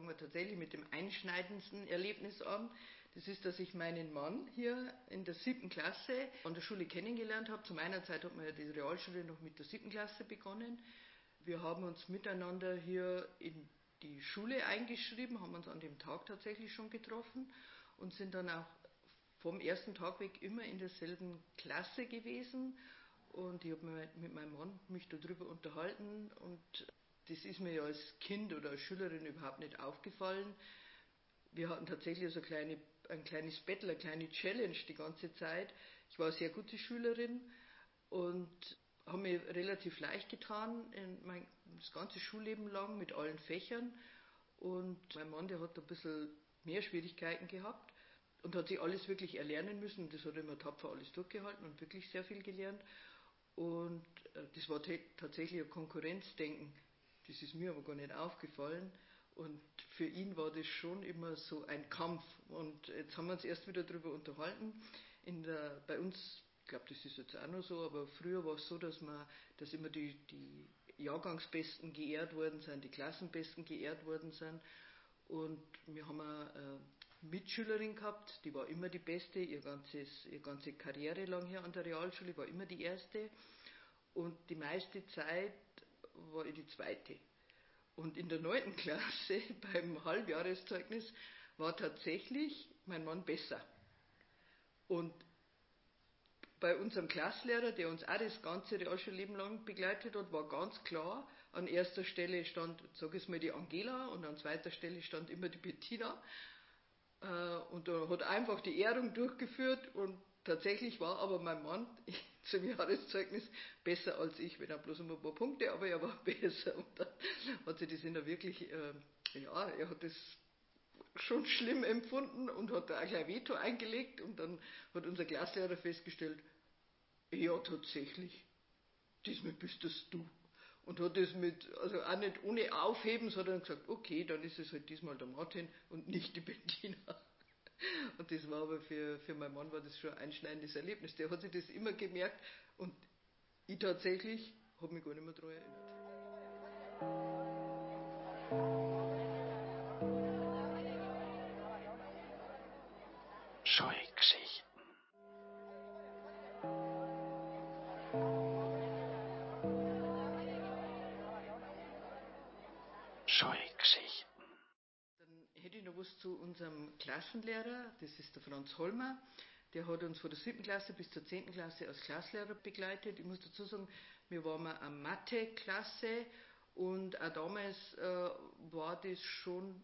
fangen wir tatsächlich mit dem einschneidendsten Erlebnis an. Das ist, dass ich meinen Mann hier in der 7. Klasse an der Schule kennengelernt habe. Zu meiner Zeit hat man ja die Realschule noch mit der 7. Klasse begonnen. Wir haben uns miteinander hier in die Schule eingeschrieben, haben uns an dem Tag tatsächlich schon getroffen und sind dann auch vom ersten Tag weg immer in derselben Klasse gewesen. Und ich habe mich mit meinem Mann darüber unterhalten und das ist mir ja als Kind oder als Schülerin überhaupt nicht aufgefallen. Wir hatten tatsächlich so ein kleines Battle, eine kleine Challenge die ganze Zeit. Ich war eine sehr gute Schülerin und habe mir relativ leicht getan, das ganze Schulleben lang mit allen Fächern. Und mein Mann, der hat ein bisschen mehr Schwierigkeiten gehabt und hat sich alles wirklich erlernen müssen. Das hat er immer tapfer alles durchgehalten und wirklich sehr viel gelernt. Und das war tatsächlich ein Konkurrenzdenken. Das ist mir aber gar nicht aufgefallen. Und für ihn war das schon immer so ein Kampf. Und jetzt haben wir uns erst wieder darüber unterhalten. Bei uns, ich glaube, das ist jetzt auch noch so, aber früher war es so, dass immer die Jahrgangsbesten geehrt worden sind, die Klassenbesten geehrt worden sind. Und wir haben eine Mitschülerin gehabt, die war immer die Beste, ihre ganze Karriere lang hier an der Realschule, war immer die Erste. Und die meiste Zeit war ich die Zweite. Und in der 9. Klasse, beim Halbjahreszeugnis, war tatsächlich mein Mann besser. Und bei unserem Klasslehrer, der uns auch das ganze Realschulleben lang begleitet hat, war ganz klar, an erster Stelle stand, sag ich mal, die Angela und an zweiter Stelle stand immer die Bettina. Und er hat einfach die Ehrung durchgeführt und tatsächlich war aber mein Mann zum Jahreszeugnis besser als ich, wenn er bloß um ein paar Punkte, aber er war besser. Und dann hat sich das in der wirklich, er hat das schon schlimm empfunden und hat da auch gleich Veto eingelegt und dann hat unser Klasslehrer festgestellt, ja tatsächlich, diesmal bist das du. Und hat das also auch nicht ohne Aufheben, sondern gesagt, okay, dann ist es halt diesmal der Martin und nicht die Bettina. Und das war aber für meinen Mann war das schon ein einschneidendes Erlebnis. Der hat sich das immer gemerkt und ich tatsächlich habe mich gar nicht mehr daran erinnert. Scheugeschichten. Scheugeschichten. Dann hätte ich noch was zu unserem Klassenlehrer, das ist der Franz Holmer. Der hat uns von der 7. Klasse bis zur 10. Klasse als Klasslehrer begleitet. Ich muss dazu sagen, wir waren eine Mathe-Klasse und auch damals war das schon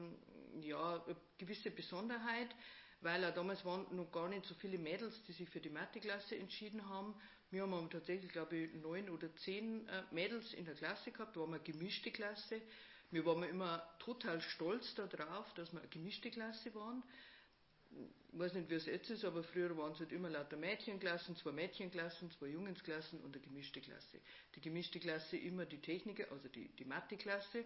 eine gewisse Besonderheit, weil auch damals waren noch gar nicht so viele Mädels, die sich für die Mathe-Klasse entschieden haben. Wir haben tatsächlich, glaube ich, 9 oder 10 Mädels in der Klasse gehabt, da waren wir eine gemischte Klasse. Wir waren immer total stolz darauf, dass wir eine gemischte Klasse waren. Ich weiß nicht, wie es jetzt ist, aber früher waren es halt immer lauter Mädchenklassen, 2 Mädchenklassen, 2 Jungensklassen und eine gemischte Klasse. Die gemischte Klasse immer die Techniker, also die Mathe-Klasse.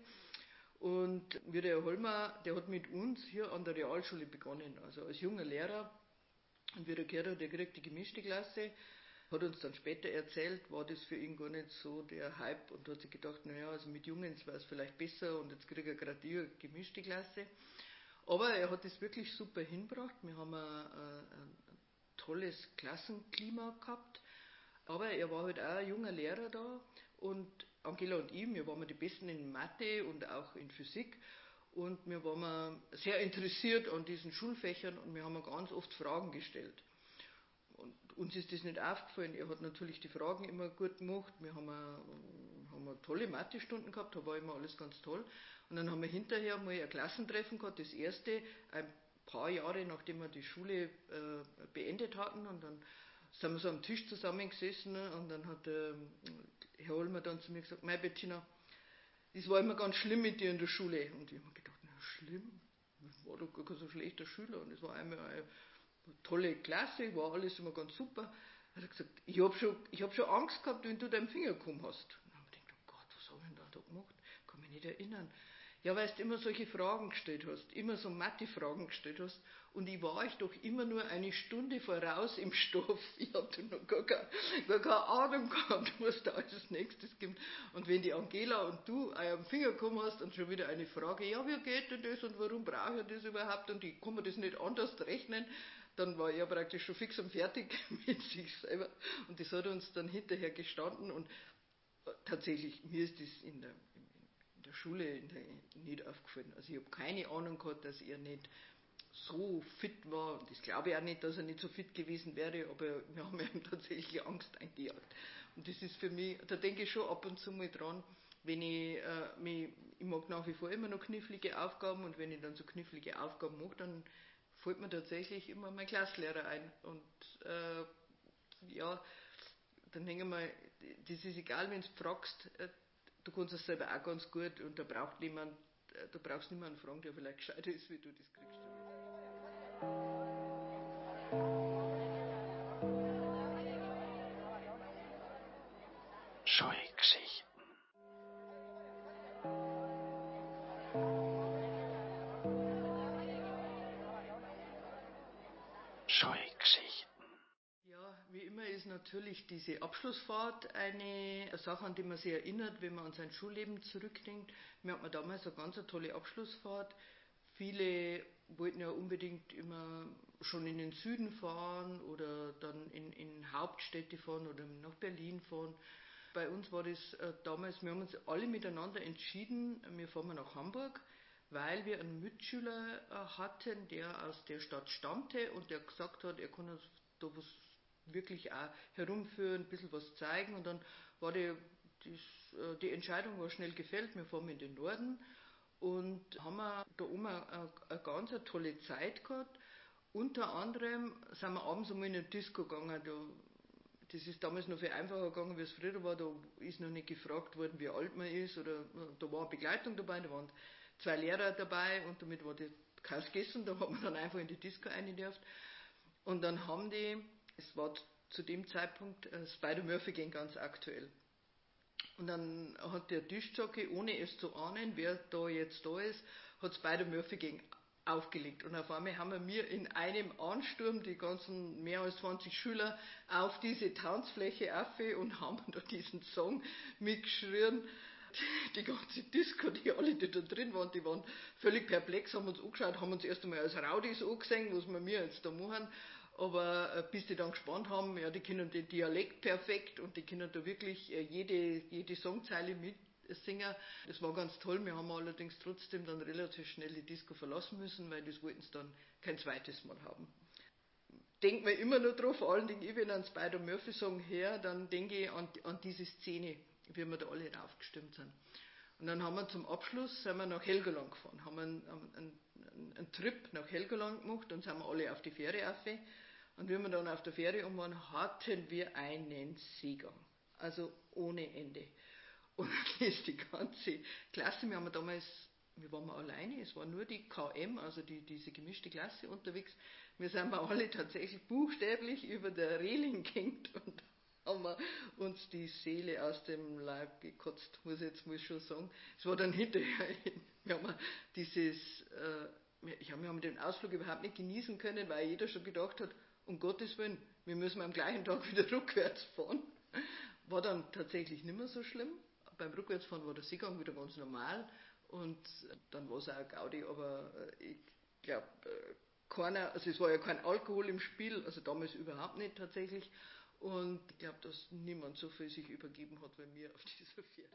Und wie der Herr Holmer, der hat mit uns hier an der Realschule begonnen, also als junger Lehrer. Und wie der gehört hat, der kriegt die gemischte Klasse, hat uns dann später erzählt, war das für ihn gar nicht so der Hype und hat sich gedacht, naja, also mit Jungs war es vielleicht besser und jetzt kriegt er gerade die gemischte Klasse. Aber er hat es wirklich super hingebracht. Wir haben ein tolles Klassenklima gehabt. Aber er war halt auch ein junger Lehrer da und Angela und ich, wir waren die Besten in Mathe und auch in Physik und wir waren sehr interessiert an diesen Schulfächern und wir haben ganz oft Fragen gestellt. Und uns ist das nicht aufgefallen. Er hat natürlich die Fragen immer gut gemacht. Wir haben tolle Mathe-Stunden gehabt, da war immer alles ganz toll. Und dann haben wir hinterher mal ein Klassentreffen gehabt, das erste, ein paar Jahre nachdem wir die Schule beendet hatten. Und dann sind wir so am Tisch zusammengesessen und dann hat Herr Holmer dann zu mir gesagt, Mei Bettina, das war immer ganz schlimm mit dir in der Schule. Und ich habe mir gedacht, na schlimm, ich war doch gar kein so schlechter Schüler. Und es war einmal eine tolle Klasse, war alles immer ganz super. Er hat gesagt, ich hab schon Angst gehabt, wenn du deinen Finger gekommen hast. Und dann habe ich gedacht, oh Gott, was habe ich denn da gemacht? Kann mich nicht erinnern. Ja, weil du immer solche Fragen gestellt hast, immer so Mathe-Fragen gestellt hast. Und ich war euch doch immer nur eine Stunde voraus im Stoff. Ich habe da noch gar keine Ahnung gehabt, was da als nächstes gibt. Und wenn die Angela und du euch am Finger gekommen hast und schon wieder eine Frage, ja, wie geht denn das und warum brauche ich das überhaupt und ich kann mir das nicht anders rechnen, dann war er praktisch schon fix und fertig mit sich selber. Und das hat uns dann hinterher gestanden und tatsächlich, mir ist das in der Schule nicht aufgefallen. Also ich habe keine Ahnung gehabt, dass er nicht so fit war. Und das glaube ich auch nicht, dass er nicht so fit gewesen wäre, aber wir haben ihm tatsächlich Angst eingejagt. Und das ist für mich, da denke ich schon ab und zu mal dran, wenn ich mag nach wie vor immer noch knifflige Aufgaben und wenn ich dann so knifflige Aufgaben mache, dann fällt mir tatsächlich immer mein Klassenlehrer ein. Und ja, dann denke ich mal, das ist egal, wenn du fragst, du kannst es selber auch ganz gut und da braucht niemand, du brauchst niemanden fragen, der vielleicht gescheiter ist, wie du das kriegst. Scheugeschichten. Scheugeschichten. Ja, wie immer ist natürlich diese Abschlussfahrt eine Sache, an die man sich erinnert, wenn man an sein Schulleben zurückdenkt. Wir hatten damals eine ganz tolle Abschlussfahrt. Viele wollten ja unbedingt immer schon in den Süden fahren oder dann in Hauptstädte fahren oder nach Berlin fahren. Bei uns war das damals, wir haben uns alle miteinander entschieden, wir fahren nach Hamburg, weil wir einen Mitschüler hatten, der aus der Stadt stammte und der gesagt hat, er kann uns da was wirklich auch herumführen, ein bisschen was zeigen und dann war die Entscheidung war schnell gefällt, wir fahren in den Norden und haben wir da oben eine ganz tolle Zeit gehabt. Unter anderem sind wir abends einmal in eine Disco gegangen, das ist damals noch viel einfacher gegangen, wie es früher war. Da ist noch nicht gefragt worden, wie alt man ist. Oder da war eine Begleitung dabei, da waren 2 Lehrer dabei und damit war das Chaos gegessen. Da hat man dann einfach in die Disco reingedurft. Und dann haben die, es war zu dem Zeitpunkt Spider-Murphy Gang ganz aktuell. Und dann hat der Tischjockey, ohne es zu ahnen, wer da jetzt da ist, hat Spider-Murphy Gang aufgelegt. Und auf einmal haben wir in einem Ansturm die ganzen mehr als 20 Schüler auf diese Tanzfläche auf und haben da diesen Song mitgeschrien. Die ganze Disco, die alle, die da drin waren, die waren völlig perplex, haben uns angeschaut, haben uns erst einmal als Raudis angesehen, was wir jetzt da machen. Aber bis die dann gespannt haben, ja, die kennen den Dialekt perfekt und die können da wirklich jede Songzeile mitsingen. Das war ganz toll. Wir haben allerdings trotzdem dann relativ schnell die Disco verlassen müssen, weil das wollten sie dann kein zweites Mal haben. Denkt man immer nur drauf, vor allen Dingen, ich, wenn einen Spider-Murphy-Song her, dann denke ich an diese Szene, wie wir da alle raufgestimmt sind. Und dann haben wir zum Abschluss, sind wir nach Helgoland gefahren, haben einen Trip nach Helgoland gemacht und sind wir alle auf die Fähre rauf. Und wie wir dann auf der Fähre waren, hatten wir einen Seegang. Also ohne Ende. Und dann ist die ganze Klasse, wir waren alleine, es war nur die KM, also diese gemischte Klasse unterwegs. Wir sind alle tatsächlich buchstäblich über der Reling gehängt und haben wir uns die Seele aus dem Leib gekotzt, muss ich jetzt mal schon sagen. Es war dann hinterher, wir haben den Ausflug überhaupt nicht genießen können, weil jeder schon gedacht hat, um Gottes Willen, wir müssen am gleichen Tag wieder rückwärts fahren. War dann tatsächlich nicht mehr so schlimm. Beim Rückwärtsfahren war der Seegang wieder ganz normal und dann war es auch ein Gaudi, aber ich glaube, also es war ja kein Alkohol im Spiel, also damals überhaupt nicht tatsächlich. Und ich glaube, dass niemand so viel sich übergeben hat wie mir auf dieser Fähre.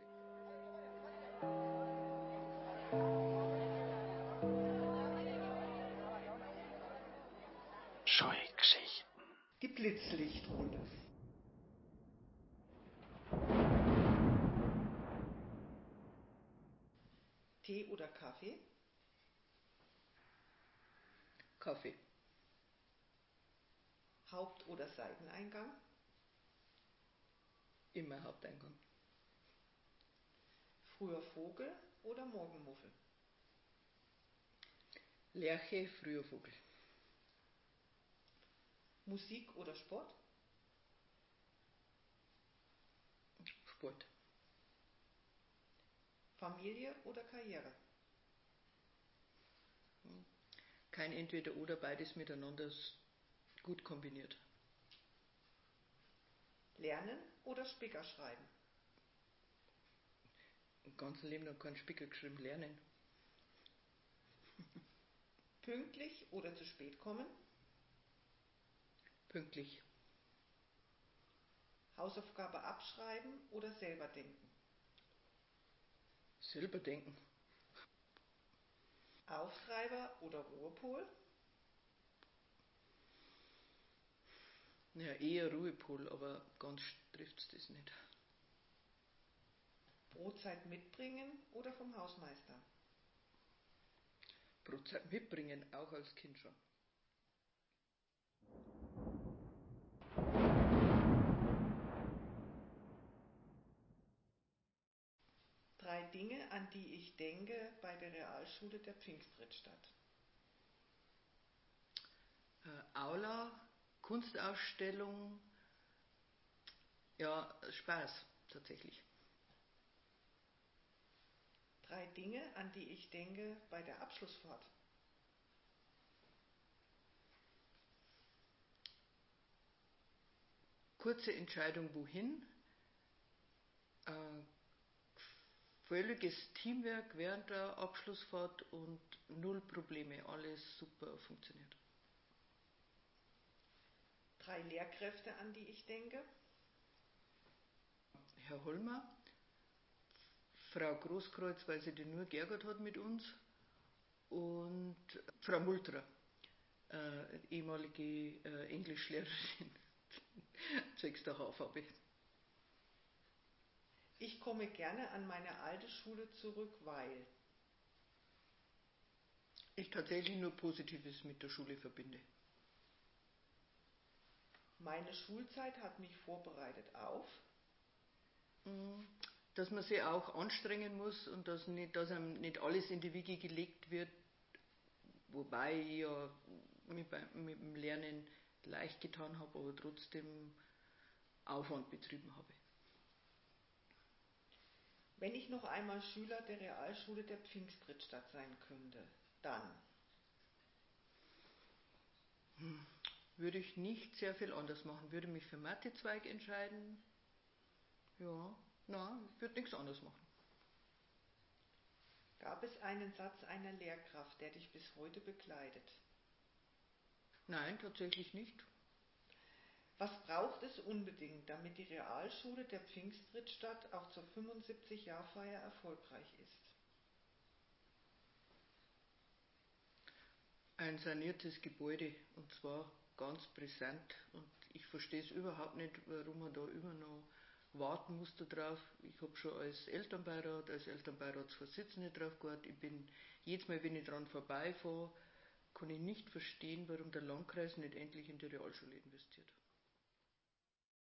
Scheugeschichten. Die Blitzlichtrunde. Tee oder Kaffee? Kaffee. Haupt- oder Seiteneingang? Immer Haupteingang. Früher Vogel oder Morgenmuffel? Lerche, früher Vogel. Musik oder Sport? Sport. Familie oder Karriere? Kein Entweder-Oder, beides miteinander gut kombiniert. Lernen oder Spicker schreiben? Im ganzen Leben noch keinen Spicker geschrieben, lernen. Pünktlich oder zu spät kommen? Pünktlich. Hausaufgabe abschreiben oder selber denken? Selber denken. Auftreiber oder Ruhepol? Ja, eher Ruhepol, aber ganz trifft es das nicht. Brotzeit mitbringen oder vom Hausmeister? Brotzeit mitbringen, auch als Kind schon. Drei Dinge, an die ich denke bei der Realschule der Pfingstredstadt. Aula, Kunstausstellung, ja, Spaß tatsächlich. Drei Dinge, an die ich denke bei der Abschlussfahrt. Kurze Entscheidung, wohin. Völliges Teamwork während der Abschlussfahrt und null Probleme, alles super funktioniert. Drei Lehrkräfte, an die ich denke. Herr Holmer, Frau Großkreuz, weil sie den nur geärgert hat mit uns, und Frau Multrer, ehemalige Englischlehrerin, zwecks der Haarfarbe. Ich komme gerne an meine alte Schule zurück, weil ich tatsächlich nur Positives mit der Schule verbinde. meine Schulzeit hat mich vorbereitet auf Dass man sich auch anstrengen muss und dass einem nicht alles in die Wiege gelegt wird, wobei ich ja mit dem Lernen leicht getan habe, aber trotzdem Aufwand betrieben habe. wenn ich noch einmal Schüler der Realschule der Pfingstredstadt sein könnte, dann Würde ich nicht sehr viel anders machen. Würde mich für Mathezweig entscheiden. Ja, nein, ich würde nichts anderes machen. gab es einen Satz einer Lehrkraft, der dich bis heute begleitet. Nein, tatsächlich nicht. Was braucht es unbedingt, damit die Realschule der Pfingstredstadt auch zur 75-Jahr-Feier erfolgreich ist? Ein saniertes Gebäude, und zwar ganz brisant, und ich verstehe es überhaupt nicht, warum man da immer noch warten muss darauf. Ich habe schon als Elternbeiratsvorsitzende drauf gewartet. Jedes Mal, wenn ich dran vorbeifahre, kann ich nicht verstehen, warum der Landkreis nicht endlich in die Realschule investiert.